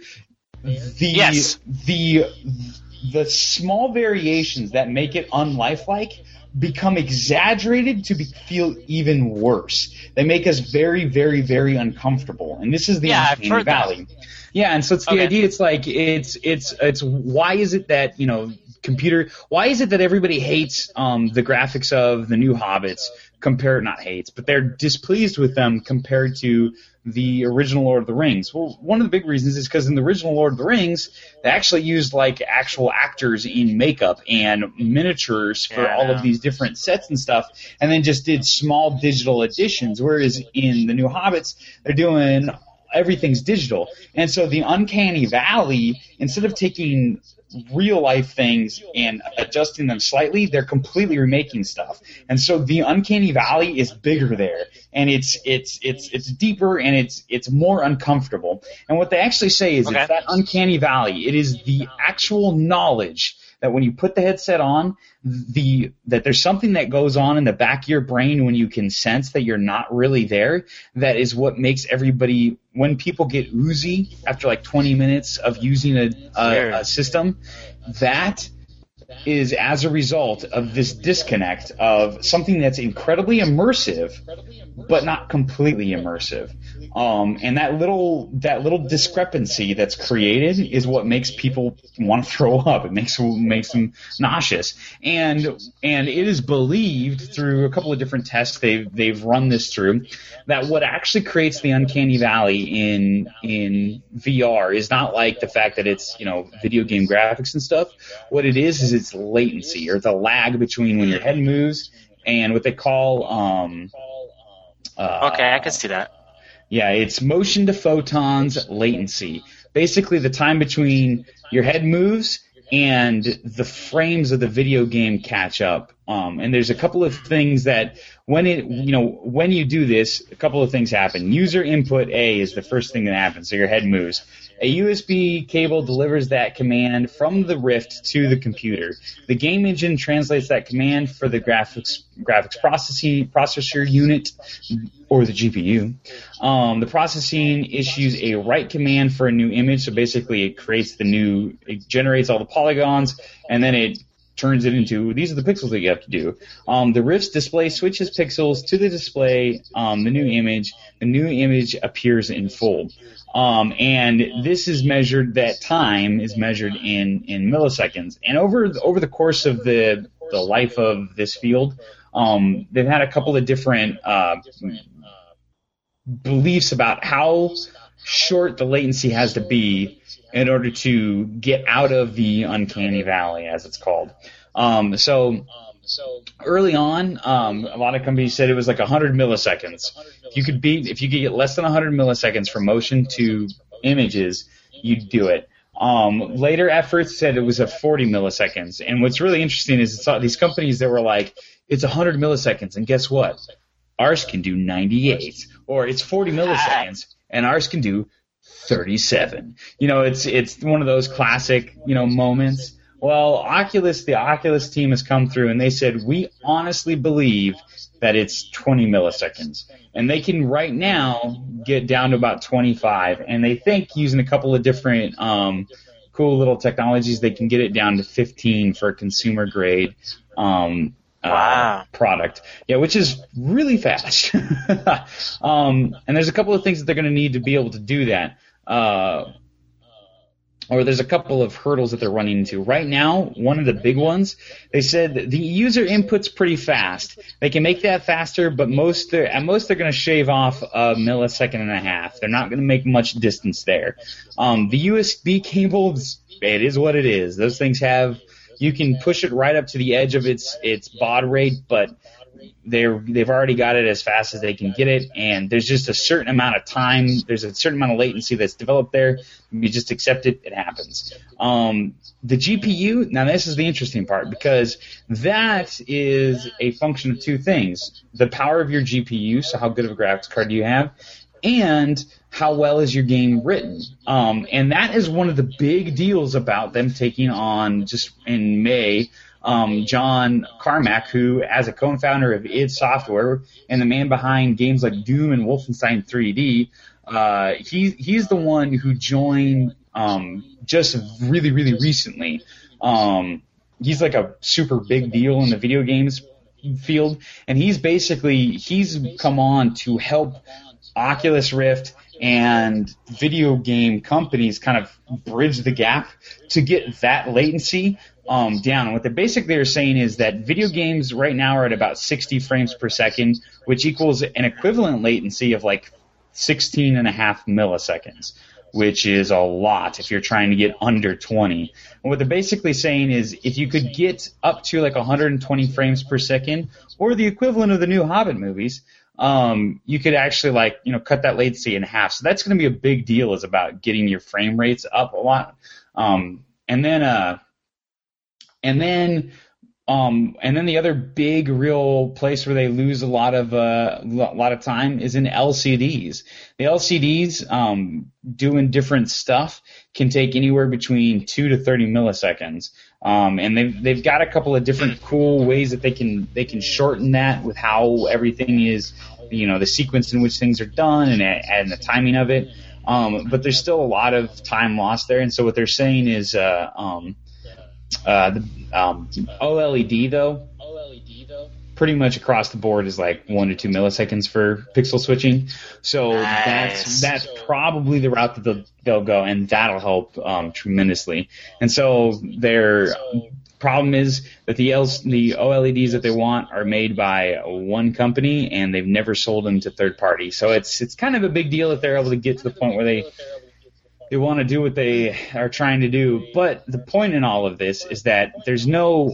Speaker 2: The small variations that make it unlifelike become exaggerated to feel even worse. They make us very, very, very uncomfortable. And this is the Uncanny Valley. Yeah, and so it's the idea. It's like it's why is it that why is it that everybody hates the graphics of the new Hobbits but they're displeased with them compared to the original Lord of the Rings? Well, one of the big reasons is because in the original Lord of the Rings, they actually used like actual actors in makeup and miniatures for all of these different sets and stuff, and then just did small digital additions. Whereas in the new Hobbits, they're doing everything's digital. And so the Uncanny Valley, instead of taking real life things and adjusting them slightly, they're completely remaking stuff. And so the Uncanny Valley is bigger there, and it's deeper, and it's more uncomfortable. And what they actually say is it's that Uncanny Valley. It is the actual knowledge that when you put the headset on, that there's something that goes on in the back of your brain when you can sense that you're not really there. That is what makes everybody, when people get oozy after like 20 minutes of using a system, that is as a result of this disconnect of something that's incredibly immersive, but not completely immersive. And that little discrepancy that's created is what makes people want to throw up. It makes them nauseous. And it is believed through a couple of different tests they've run this through that what actually creates the uncanny valley in VR is not like the fact that it's, video game graphics and stuff. What it is its latency, or the lag between when your head moves and what they call
Speaker 1: okay, I can see that.
Speaker 2: Yeah, it's motion to photons latency. Basically, the time between your head moves and the frames of the video game catch up. And there's a couple of things that when you do this, a couple of things happen. User input A is the first thing that happens, so your head moves. A USB cable delivers that command from the Rift to the computer. The game engine translates that command for the graphics processor unit, or the GPU. The processing issues a write command for a new image, so basically it generates all the polygons, and then it turns it into, these are the pixels that you have to do. The Rift's display switches pixels to the display, the new image appears in full. And this is measured, that time is measured in milliseconds. And over the course of the life of this field, they've had a couple of different beliefs about how short the latency has to be in order to get out of the uncanny valley, as it's called. So early on, a lot of companies said it was like 100 milliseconds. If you could get less than 100 milliseconds from motion to images, you'd do it. Later efforts said it was at 40 milliseconds. And what's really interesting is these companies that were like, it's 100 milliseconds, and guess what? Ours can do 98. Or it's 40 milliseconds, and ours can do 37. It's one of those classic, moments. Well, the Oculus team has come through, and they said, we honestly believe that it's 20 milliseconds. And they can right now get down to about 25. And they think using a couple of different cool little technologies, they can get it down to 15 for a consumer grade product. Yeah, which is really fast. And there's a couple of things that they're going to need to be able to do that. Or there's a couple of hurdles that they're running into. Right now, one of the big ones, they said the user input's pretty fast. They can make that faster, but at most they're going to shave off a millisecond and a half. They're not going to make much distance there. The USB cables, it is what it is. Those things you can push it right up to the edge of its baud rate, but they've already got it as fast as they can get it, and there's just a certain amount of time, there's a certain amount of latency that's developed there. You just accept it, it happens. The GPU, now this is the interesting part, because that is a function of two things. The power of your GPU, so how good of a graphics card do you have, and how well is your game written. And that is one of the big deals about them taking on, just in May, John Carmack, who, as a co-founder of id Software and the man behind games like Doom and Wolfenstein 3D, he's the one who joined just really, really recently. He's like a super big deal in the video games field, and he's come on to help Oculus Rift and video game companies kind of bridge the gap to get that latency down. And what they basically are saying is that video games right now are at about 60 frames per second, which equals an equivalent latency of like 16 and a half milliseconds, which is a lot if you're trying to get under 20. And what they're basically saying is if you could get up to like 120 frames per second, or the equivalent of the new Hobbit movies, you could actually cut that latency in half. So that's going to be a big deal, is about getting your frame rates up a lot. And then And then the other big real place where they lose a lot of time is in LCDs. The LCDs, doing different stuff can take anywhere between 2 to 30 milliseconds. And they've got a couple of different cool ways that they can shorten that with how everything is, the sequence in which things are done and the timing of it. But there's still a lot of time lost there. And so what they're saying is, the OLED though, pretty much across the board is like 1 to 2 milliseconds for pixel switching. So
Speaker 1: Nice.
Speaker 2: that's probably the route that they'll go, and that'll help tremendously. And so their problem is that the OLEDs that they want are made by one company, and they've never sold them to third party. So it's kind of a big deal if they're able to get to the point where they want to do what they are trying to do. But the point in all of this is that there's no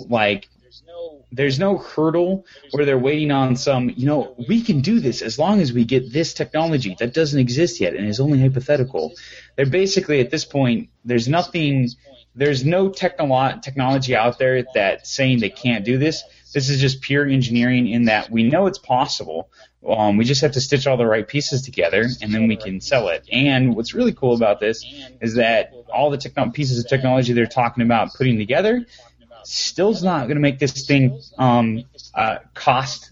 Speaker 2: hurdle where they're waiting on some, we can do this as long as we get this technology that doesn't exist yet and is only hypothetical. They're basically at this point, there's no technology out there that's saying they can't do this. This is just pure engineering in that we know it's possible. We just have to stitch all the right pieces together, and then we can sell it. And what's really cool about this is that all the pieces of technology they're talking about putting together still's not going to make this thing cost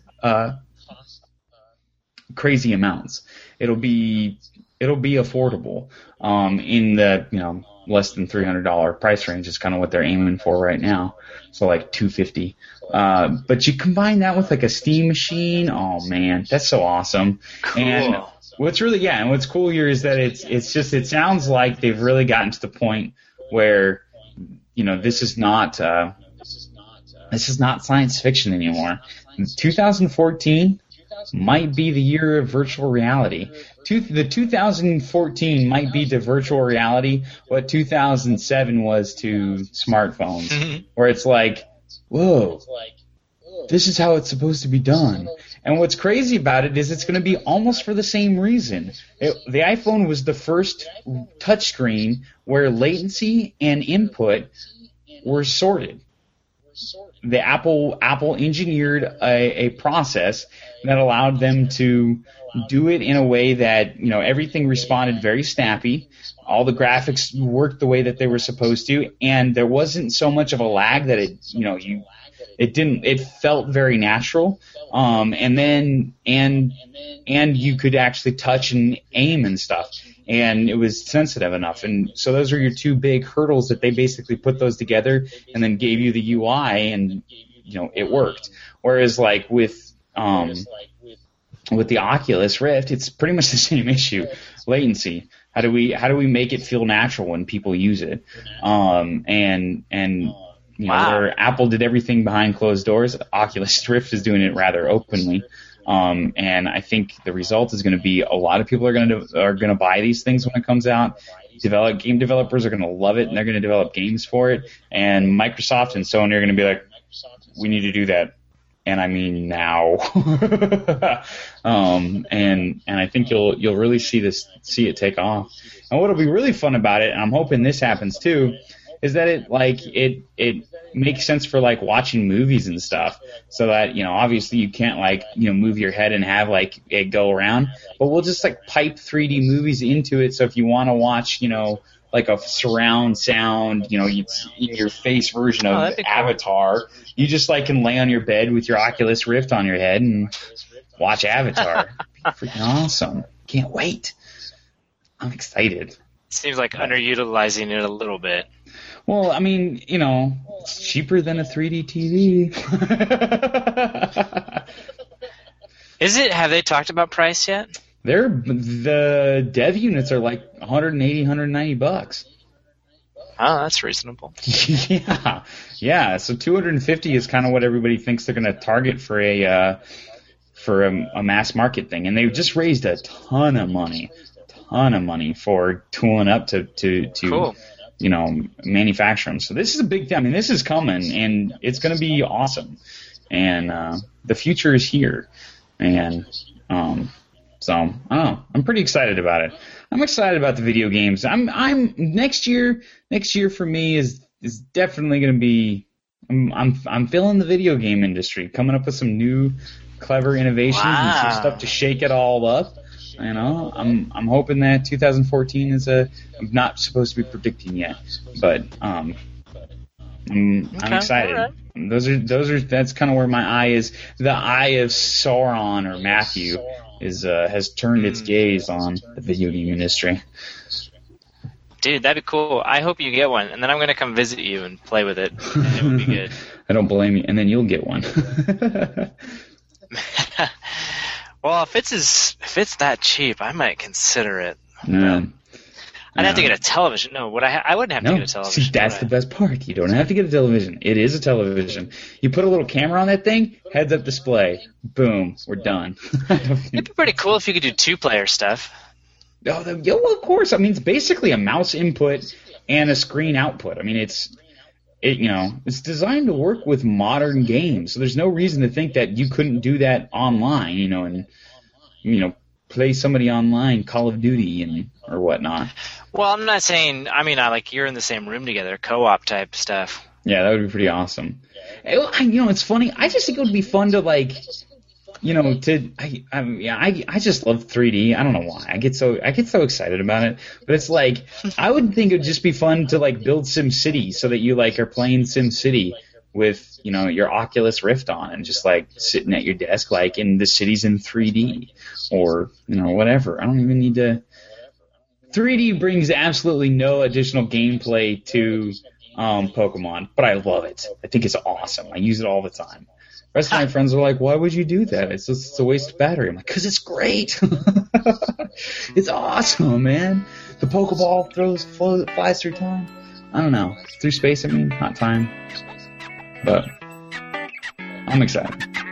Speaker 2: crazy amounts. It'll be affordable in the less than $300 price range is kind of what they're aiming for right now. So like $250. But you combine that with like a Steam machine, oh man, that's so awesome.
Speaker 1: Cool.
Speaker 2: And what's cool here is that it sounds like they've really gotten to the point where this is not science fiction anymore. 2014 might be the year of virtual reality. The 2014 might be to virtual reality what 2007 was to smartphones, where it's like, whoa, this is how it's supposed to be done. And what's crazy about it is it's going to be almost for the same reason. The iPhone was the first touchscreen where latency and input were sorted. The Apple engineered a process that allowed them to do it in a way that everything responded very snappy. All the graphics worked the way that they were supposed to, and there wasn't so much of a lag that it felt very natural. And you could actually touch and aim and stuff, and it was sensitive enough. And so those are your two big hurdles that they basically put those together and then gave you the UI, and it worked. Whereas like with the Oculus Rift, it's pretty much the same issue. Latency. How do we make it feel natural when people use it? Where Apple did everything behind closed doors, Oculus Rift is doing it rather openly. And I think the result is going to be a lot of people are going to buy these things when it comes out. Game developers are going to love it, and they're going to develop games for it. And Microsoft and Sony are going to be like, we need to do that. And I mean now. And I think you'll really see it take off. And what'll be really fun about it, and I'm hoping this happens too, is that it makes sense for like watching movies and stuff. So that obviously you can't move your head and have it go around, but we'll just pipe 3D movies into it. So if you want to watch like a surround sound, it's in your face version of Avatar. Cool. You just can lay on your bed with your Oculus Rift on your head and watch Avatar. Freaking awesome. Can't wait. I'm excited.
Speaker 1: Seems like underutilizing it a little bit.
Speaker 2: Well, I mean, it's cheaper than a 3D TV.
Speaker 1: Is it? Have they talked about price yet?
Speaker 2: The dev units are like $180, $190. Oh,
Speaker 1: that's reasonable.
Speaker 2: Yeah. So $250 is kind of what everybody thinks they're going to target for a mass market thing, and they've just raised a ton of money for tooling up to
Speaker 1: cool.
Speaker 2: Manufacture them. So this is a big thing. I mean, this is coming, and it's going to be awesome. And the future is here. And so I don't know. I'm pretty excited about it. I'm excited about the video games. I'm next year for me is definitely going to be I'm feeling the video game industry, coming up with some new clever innovations and some stuff to shake it all up. You know, I'm hoping that 2014 is I'm not supposed to be predicting yet, but I'm excited.
Speaker 1: Right.
Speaker 2: That's kind of where my eye is. The eye of Sauron or Matthew has turned its gaze on the video game industry.
Speaker 1: Dude, that'd be cool. I hope you get one, and then I'm gonna come visit you and play with it. And it would be good.
Speaker 2: I don't blame you. And then you'll get one.
Speaker 1: Well, if it's that cheap, I might consider it.
Speaker 2: No.
Speaker 1: I'd have to get a television. No, I wouldn't have to get a television.
Speaker 2: See, that's the best part. You don't have to get a television. It is a television. You put a little camera on that thing, heads-up display. Boom, we're done.
Speaker 1: It'd be pretty cool if you could do two-player stuff.
Speaker 2: Oh, well, of course. I mean, it's basically a mouse input and a screen output. I mean, it's designed to work with modern games. So there's no reason to think that you couldn't do that online, and play somebody online, Call of Duty or whatnot.
Speaker 1: Well, I'm not saying. I mean, like you're in the same room together, co-op type stuff.
Speaker 2: Yeah, that would be pretty awesome. It's funny. I just think it would be fun to I just love 3D. I don't know why. I get so excited about it. But it's like I would think it would just be fun to build SimCity so that you are playing SimCity with your Oculus Rift on and just sitting at your desk in the cities in 3D or whatever. I don't even need to. 3D brings absolutely no additional gameplay to Pokemon, but I love it. I think it's awesome. I use it all the time. The rest of my friends are like, why would you do that? It's a waste of battery. I'm like, because it's great. It's awesome, man. The Pokeball flies through time. I don't know. Through space, not time. But I'm excited.